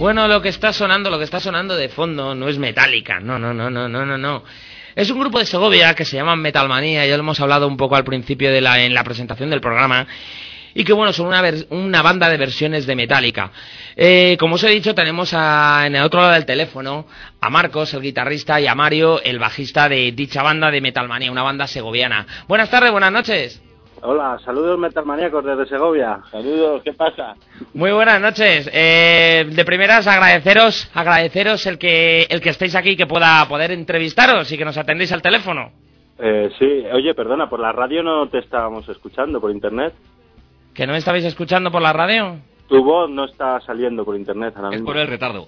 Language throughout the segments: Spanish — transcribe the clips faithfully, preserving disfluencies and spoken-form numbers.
Bueno, lo que está sonando, lo que está sonando de fondo no es Metallica, no, no, no, no, no, no, no. Es un grupo de Segovia que se llama Metalmanía, ya lo hemos hablado un poco al principio de la, en la presentación del programa, y que bueno, son una, vers- una banda de versiones de Metallica. Eh, como os he dicho, tenemos a, en el otro lado del teléfono a Marcos, el guitarrista, y a Mario, el bajista de dicha banda de Metalmanía, una banda segoviana. Buenas tardes, buenas noches. Hola, saludos metalmaníacos desde Segovia. Saludos, ¿qué pasa? Muy buenas noches. Eh, de primeras agradeceros, agradeceros el que el que estéis aquí, que pueda poder entrevistaros y que nos atendéis al teléfono. Eh, sí, oye, perdona, por la radio no te estábamos escuchando, por internet. ¿Que no me estabais escuchando por la radio? Tu voz no está saliendo por internet ahora mismo. Es por el retardo.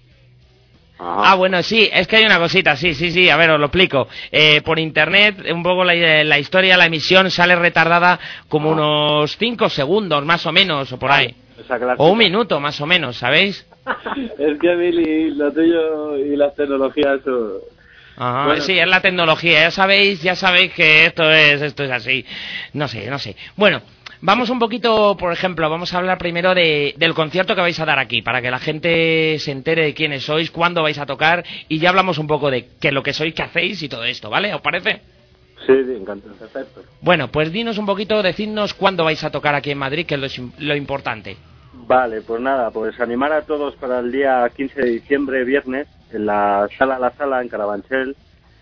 Ajá. Ah, bueno, sí, es que hay una cosita, sí, sí, sí, a ver, os lo explico. Eh, por internet, un poco la, la historia, la emisión sale retardada como Ah. unos cinco segundos, más o menos, o por ahí. Esa clásica. O un minuto, más o menos, ¿sabéis? Es que, Billy, lo tuyo y las tecnologías... Eso... Ajá, Bueno. sí, es la tecnología, ya sabéis, ya sabéis que esto es, esto es así. No sé, no sé. Bueno, vamos un poquito, por ejemplo, vamos a hablar primero de, del concierto que vais a dar aquí, para que la gente se entere de quiénes sois, cuándo vais a tocar, y ya hablamos un poco de qué lo que sois, qué hacéis y todo esto, ¿vale? ¿Os parece? Sí, sí, encantado, perfecto. Bueno, pues dinos un poquito, decidnos cuándo vais a tocar aquí en Madrid, que es lo, sim- lo importante. Vale, pues nada, pues animar a todos para el día quince de diciembre, viernes, en la Sala La Sala, en Carabanchel,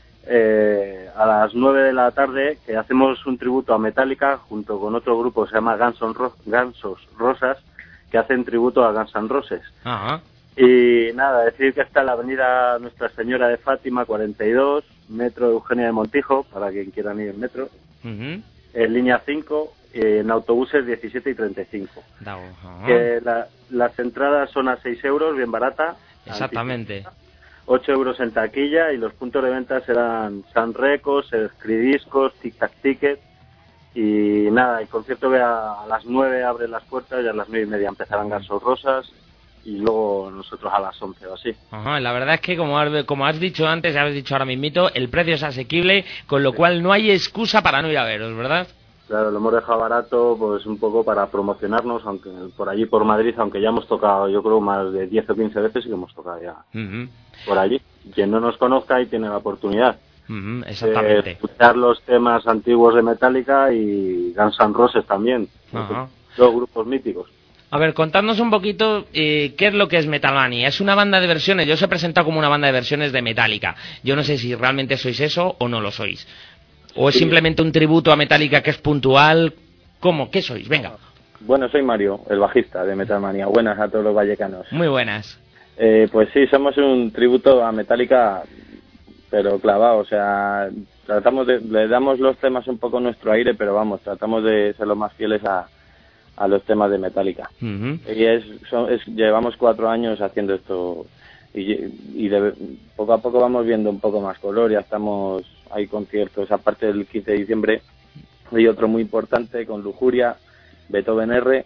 eh, a las nueve de la tarde, que hacemos un tributo a Metallica junto con otro grupo que se llama Guns N' Ro- Gansos Rosas, que hacen tributo a Guns N' Roses. Ajá. Y nada, decir que está en la avenida Nuestra Señora de Fátima cuarenta y dos, metro Eugenia de Montijo, para quien quieran ir en metro, Uh-huh. en línea cinco, en autobuses diecisiete y treinta y cinco. Da- ajá. Que la- las entradas son a seis euros, bien barata. Exactamente. ocho euros en taquilla, y los puntos de venta serán San Recos, Escridiscos, Tic Tac Ticket. Y nada, el concierto que a, a las nueve abre las puertas y a las nueve y media empezarán Gansos Rosas, y luego nosotros a las once o así. Ajá, la verdad es que como has, como has dicho antes, ya habéis dicho ahora mismito, el precio es asequible, con lo cual no hay excusa para no ir a veros, ¿verdad? Claro, lo hemos dejado barato pues un poco para promocionarnos, aunque por allí por Madrid, aunque ya hemos tocado, yo creo, más de diez o quince veces, y que hemos tocado ya Uh-huh. por allí. Quien no nos conozca y tiene la oportunidad Uh-huh, de exactamente. escuchar los temas antiguos de Metallica y Guns N' Roses también, Ajá. dos grupos míticos. A ver, contadnos un poquito eh, qué es lo que es Metalmanía. Es una banda de versiones, yo os he presentado como una banda de versiones de Metallica. Yo no sé si realmente sois eso o no lo sois. O es Sí. simplemente un tributo a Metallica que es puntual. ¿Cómo? ¿Qué sois? Venga. Bueno, soy Mario, el bajista de Metalmanía. Buenas a todos los vallecanos. Muy buenas. Eh, pues sí, somos un tributo a Metallica, pero clavado, o sea, tratamos de, le damos los temas un poco nuestro aire, pero vamos, tratamos de ser los más fieles a, a los temas de Metallica. Uh-huh. Y es, son- es- llevamos cuatro años haciendo esto, y, y de- poco a poco vamos viendo un poco más color. Ya estamos, hay conciertos, aparte del quince de diciembre, hay otro muy importante con Lujuria, Beethoven R,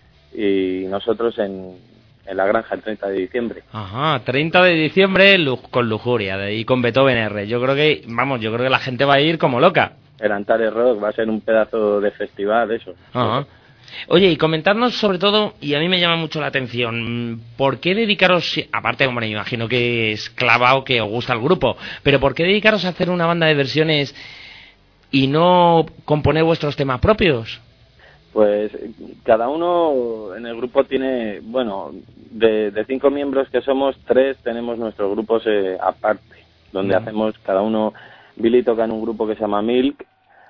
y nosotros en, en La Granja el treinta de diciembre. Ajá, treinta de diciembre lu- con Lujuria de- y con Beethoven R. Yo creo que, vamos, yo creo que la gente va a ir como loca. El Antares Rock va a ser un pedazo de festival, eso. Ajá. Oye, y comentarnos sobre todo, y a mí me llama mucho la atención, ¿por qué dedicaros, aparte, hombre, me imagino que es clavado, que os gusta el grupo, pero ¿por qué dedicaros a hacer una banda de versiones y no componer vuestros temas propios? Pues cada uno en el grupo tiene, bueno, de, de cinco miembros que somos, tres tenemos nuestros grupos eh, aparte, donde Mm. hacemos cada uno. Billy toca en un grupo que se llama Milk,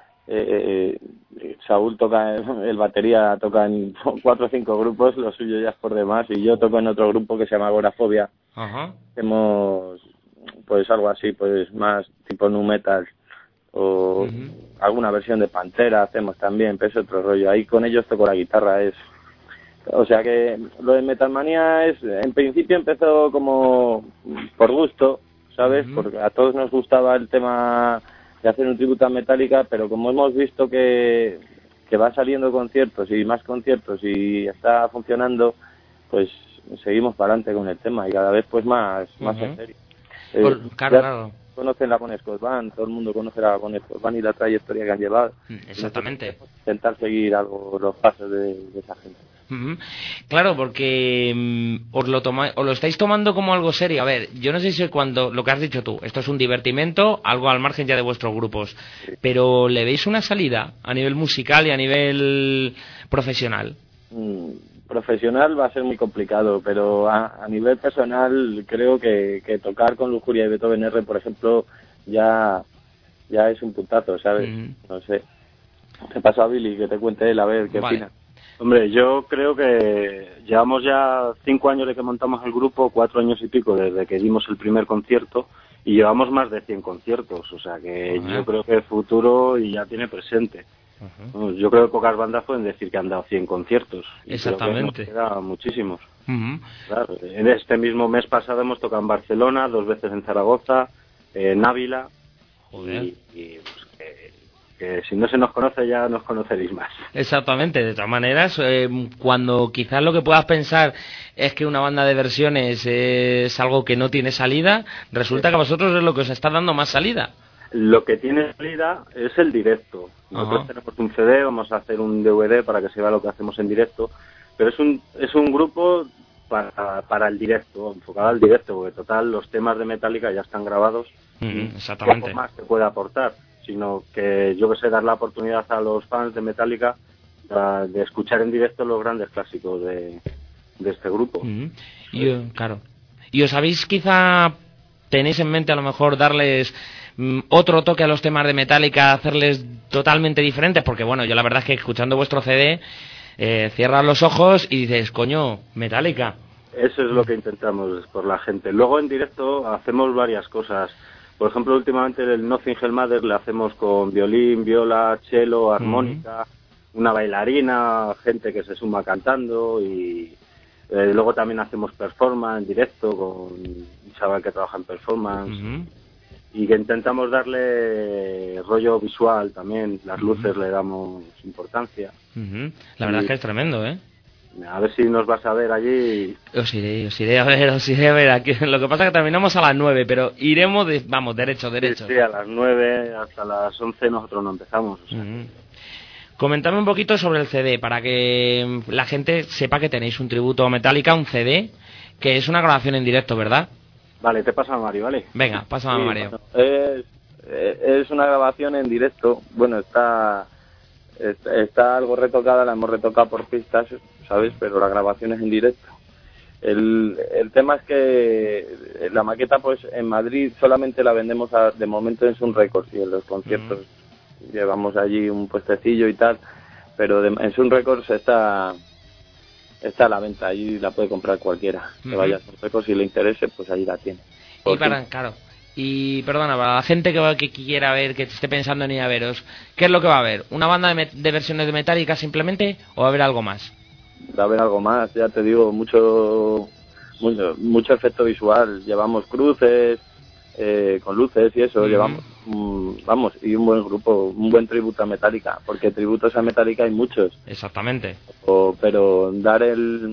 eh, eh, Saúl toca, el batería toca en cuatro o cinco grupos, lo suyo ya es por demás, y yo toco en otro grupo que se llama Agorafobia. Ajá. Hacemos pues algo así, pues más tipo nu metal, o Ujú. alguna versión de Pantera hacemos también, pero es otro rollo. Ahí con ellos toco la guitarra, es, o sea que lo de Metalmanía es, en principio empezó como por gusto, ¿sabes? Ujú. Porque a todos nos gustaba el tema de hacer un tributo a Metallica, pero como hemos visto que, que va saliendo conciertos y más conciertos y está funcionando, pues seguimos para adelante con el tema, y cada vez pues más, más Ujú. en serio. Por- Eh, claro, ya claro. Conocen la Bon Scott Band, todo el mundo conoce la Bon Scott Band y la trayectoria que han llevado. Mm, exactamente. Intentar seguir algo los pasos de, de esa gente. Uh-huh. Claro, porque um, os lo toma, os lo estáis tomando como algo serio. A ver, yo no sé si cuando lo que has dicho tú, esto es un divertimento, algo al margen ya de vuestros grupos, sí. Pero ¿le veis una salida a nivel musical y a nivel profesional? Mm, profesional va a ser muy complicado, pero a, a nivel personal creo que, que tocar con Lujuria y Beethoven R, por ejemplo, ya ya es un puntazo, ¿sabes? Uh-huh. No sé. Te paso a Billy que te cuente él a ver qué vale. opina. Hombre, yo creo que llevamos ya cinco años de que montamos el grupo, cuatro años y pico desde que dimos el primer concierto y llevamos más de cien conciertos, o sea que uh-huh. yo creo que el futuro y ya tiene presente. Uh-huh. Yo creo que pocas bandas pueden decir que han dado cien conciertos. Exactamente. Creo que nos queda muchísimos. Uh-huh. Claro, en este mismo mes pasado hemos tocado en Barcelona, dos veces en Zaragoza, en Ávila. Joder. Y, y pues, que, que si no se nos conoce ya nos conoceréis más. Exactamente, de todas maneras, eh, cuando quizás lo que puedas pensar es que una banda de versiones es algo que no tiene salida, resulta sí. que a vosotros es lo que os está dando más salida. Lo que tiene salida es el directo. Nosotros uh-huh. tenemos un C D, vamos a hacer un D V D para que se vea lo que hacemos en directo, pero es un es un grupo para, para el directo, enfocado al directo, porque total los temas de Metallica ya están grabados. Uh-huh, exactamente. Poco más que puede aportar, sino que yo que sé, dar la oportunidad a los fans de Metallica de, de escuchar en directo los grandes clásicos de, de este grupo. Uh-huh. Y, uh, claro. ¿Y os habéis quizá, tenéis en mente a lo mejor darles mm, otro toque a los temas de Metallica, hacerles totalmente diferentes? Porque bueno, yo la verdad es que escuchando vuestro C D, eh, cierras los ojos y dices, coño, Metallica. Eso es lo que intentamos por la gente. Luego en directo hacemos varias cosas. Por ejemplo, últimamente el Nothing Hell Matters le hacemos con violín, viola, cello, armónica, uh-huh. una bailarina, gente que se suma cantando y eh, luego también hacemos performance en directo con un chaval que trabaja en performance uh-huh. y que intentamos darle rollo visual también, las luces uh-huh. le damos importancia. Uh-huh. La verdad y, es que es tremendo, ¿eh? A ver si nos vas a ver allí. Os iré, os iré a ver, os iré a ver. Aquí. Lo que pasa es que terminamos a las nueve, pero iremos, de, vamos, derecho, derecho. Sí, sí, a las nueve, hasta las once nosotros no empezamos. O sea. uh-huh. Comentadme un poquito sobre el C D, para que la gente sepa que tenéis un tributo a Metallica, un C D, que es una grabación en directo, ¿verdad? Vale, te paso a Mario, ¿vale? Venga, pásame sí, a Mario. Bueno, es, es una grabación en directo, bueno, está... Está, está algo retocada, la hemos retocado por pistas, ¿sabes? Pero la grabación es en directo. El, el tema es que la maqueta, pues en Madrid solamente la vendemos a, de momento en Sun Records y en los conciertos uh-huh. llevamos allí un puestecillo y tal, pero de, en Sun Records está está a la venta, allí la puede comprar cualquiera. Uh-huh. Que vaya a Sun Records, si le interese, pues allí la tiene. Por y para, claro. Y perdona, para la gente que, que quiera ver, que esté pensando en ir a veros, ¿qué es lo que va a haber? ¿Una banda de, me- de versiones de Metallica simplemente o va a haber algo más? Va a haber algo más, ya te digo, mucho mucho, mucho efecto visual. Llevamos cruces eh, con luces y eso, mm. llevamos, mm, vamos, y un buen grupo, un buen tributo a Metallica, porque tributos a Metallica hay muchos. Exactamente. O, pero dar el,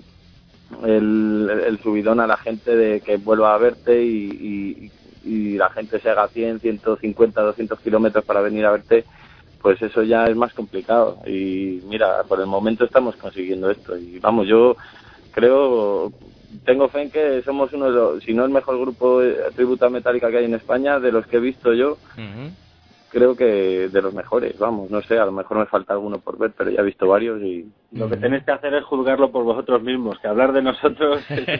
el, el subidón a la gente de que vuelva a verte y... y y la gente se haga cien, ciento cincuenta, doscientos kilómetros para venir a verte, pues eso ya es más complicado. Y mira, por el momento estamos consiguiendo esto. Y vamos, yo creo, tengo fe en que somos uno de los, si no el mejor grupo de tributo a Metallica que hay en España, de los que he visto yo, uh-huh. creo que de los mejores, vamos, no sé, a lo mejor me falta alguno por ver, pero ya he visto varios y... Lo que tenéis que hacer es juzgarlo por vosotros mismos, que hablar de nosotros...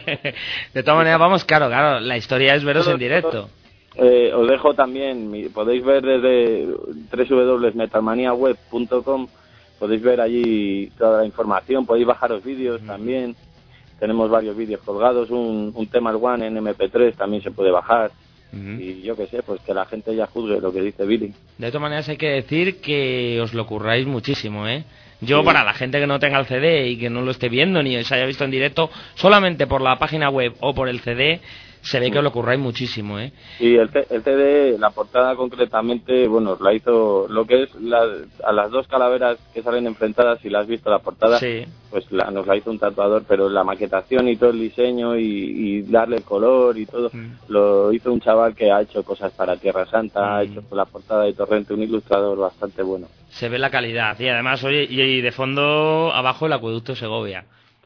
De todas maneras, vamos, claro, claro, la historia es veros en directo. Eh, os dejo también, podéis ver desde doble u doble u doble u punto metalmania web punto com, podéis ver allí toda la información, podéis bajaros vídeos mm. también, tenemos varios vídeos colgados, un, un tema One en eme pe tres también se puede bajar. Uh-huh. Y yo qué sé, pues que la gente ya juzgue lo que dice Billy. De todas maneras hay que decir que os lo curráis muchísimo, ¿eh? Yo, sí. Para la gente que no tenga el C D y que no lo esté viendo ni os haya visto en directo, solamente por la página web o por el C D, se ve que os lo curráis muchísimo, ¿eh? Y el, el C D, la portada concretamente, bueno, la hizo lo que es la, a las dos calaveras que salen enfrentadas, si la has visto la portada, sí. Pues la, nos la hizo un tatuador, pero la maquetación y todo el diseño y, y darle el color y todo, mm. lo hizo un chaval que ha hecho cosas para Tierra Santa, mm. ha hecho la portada de Torrente, un ilustrador bastante bueno. Se ve la calidad, y además, oye, y de fondo abajo el acueducto Segovia.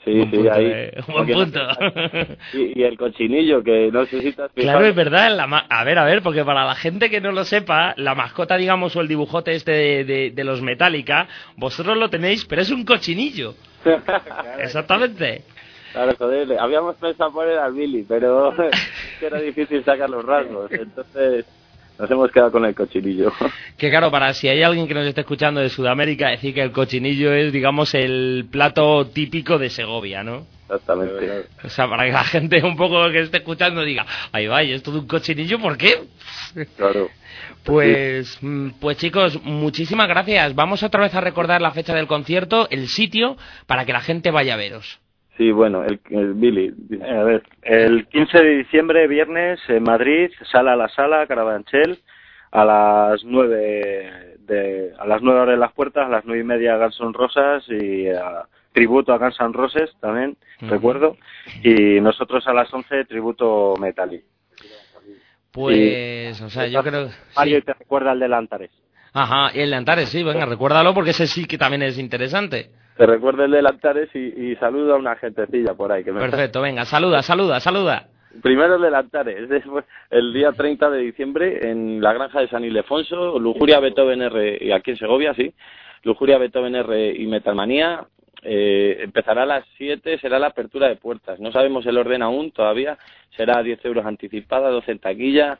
Sí, buen sí, punto, ahí. eh, buen punto. Y, y el cochinillo, que no sé si te has fijado. Claro, es verdad. La ma- a ver, a ver, porque para la gente que no lo sepa, la mascota, digamos, o el dibujote este de, de, de los Metallica, vosotros lo tenéis, pero es un cochinillo. Exactamente. Claro, joder, habíamos pensado poner al Billy, pero es que era difícil sacar los rasgos, entonces nos hemos quedado con el cochinillo. Que claro, para si hay alguien que nos esté escuchando de Sudamérica, decir que el cochinillo es, digamos, el plato típico de Segovia, ¿no? Exactamente. O sea, para que la gente un poco que esté escuchando diga, ay, vaya, ¿esto de un cochinillo por qué? Claro. Pues, mm, pues chicos, muchísimas gracias. Vamos otra vez a recordar la fecha del concierto, el sitio, para que la gente vaya a veros. Sí, bueno, el, el Billy. A ver, el quince de diciembre, viernes, en Madrid, Sala a la Sala, Carabanchel, a las nueve de, a las nueve abren las puertas, a las nueve y media Guns N' Roses y a, tributo a Guns N' Roses también, uh-huh. recuerdo, y nosotros a las once tributo Metallica. Pues, y, o sea, yo creo... Mario, sí. te recuerda el de Antares. Ajá, y el de Antares, sí, venga, recuérdalo porque ese sí que también es interesante. Te recuerdo el de Antares y, y saluda a una gentecilla por ahí. Que me Perfecto, venga, saluda, saluda, saluda. Primero el de Antares, el día treinta de diciembre en la granja de San Ildefonso, Lujuria Beethoven R, y aquí en Segovia, sí, Lujuria Beethoven R y Metalmanía. Eh, empezará a las siete, será la apertura de puertas. No sabemos el orden aún todavía, será diez euros anticipada, doce en taquilla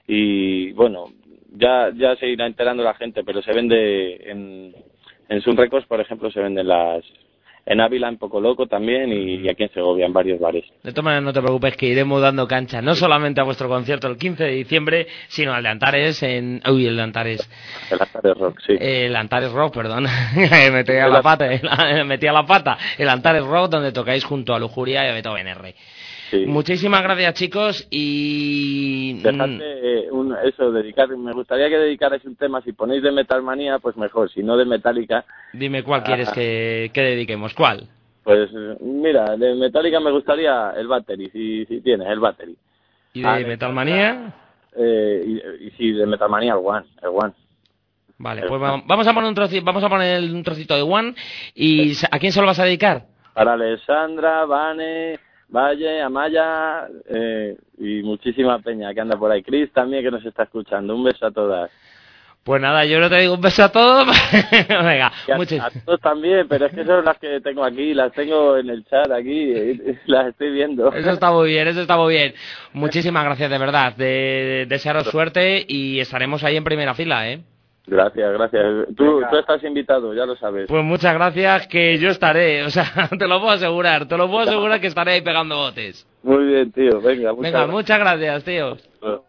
y bueno, ya ya se irá enterando la gente, pero se vende en, en Sun Records, por ejemplo, se venden las... En Ávila, en Poco Loco también, y, y aquí en Segovia, en varios bares. De todas maneras, no te preocupes, que iremos dando cancha, no solamente a vuestro concierto el quince de diciembre, sino al de Antares en... Uy, el de Antares. El Antares Rock, sí. El Antares Rock, perdón. me metí a la pata, me metí a la pata. El Antares Rock, donde tocáis junto a Lujuria y a Beethoven R. Sí. Muchísimas gracias, chicos, y... Dejadme eh, un, eso, dedicar, me gustaría que dedicarais un tema, si ponéis de Metalmanía, pues mejor, si no de Metallica. Dime cuál ah, quieres que, que dediquemos, ¿cuál? Pues mira, de Metallica me gustaría el Battery, si, si tienes, el Battery. ¿Y de ah, Metalmanía? Eh, y, y si de Metalmanía, el One, el One. Vale, el pues One. Vamos a poner un trocito, vamos a poner un trocito de One, y ¿a quién se lo vas a dedicar? Para Alessandra, Vane... Valle, Amaya eh, y muchísima peña que anda por ahí. Chris también que nos está escuchando. Un beso a todas. Pues nada, yo no te digo un beso a todos. Venga, a, muchas... a todos también, pero es que son las que tengo aquí, las tengo en el chat aquí, las estoy viendo. Eso está muy bien, eso está muy bien. Muchísimas gracias, de verdad. De, de desearos suerte y estaremos ahí en primera fila, ¿eh? Gracias, gracias. Tú, tú estás invitado, ya lo sabes. Pues muchas gracias, que yo estaré, o sea, te lo puedo asegurar, te lo puedo asegurar que estaré ahí pegando botes. Muy bien, tío, venga. Muchas venga, gracias. muchas gracias, tío. Bueno.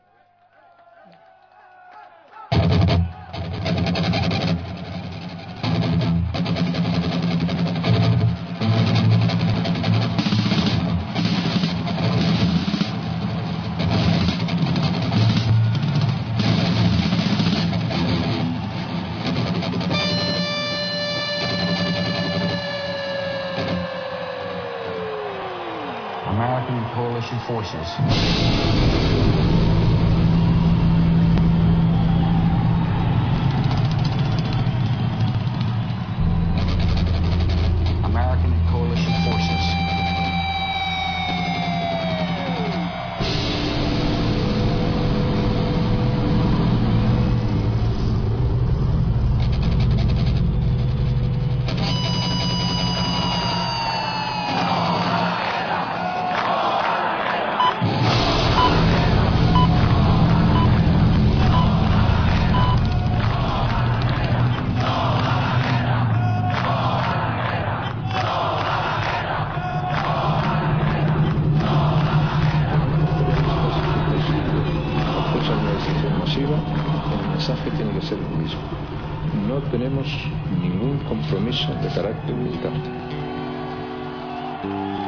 American and coalition forces. American and coalition forces. No tenemos ningún compromiso de carácter militar.